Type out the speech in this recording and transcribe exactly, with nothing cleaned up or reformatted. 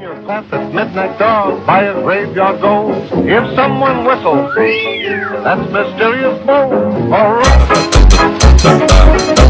your class at midnight door, by a graveyard go. If someone whistles, that's mysterious Bo. Or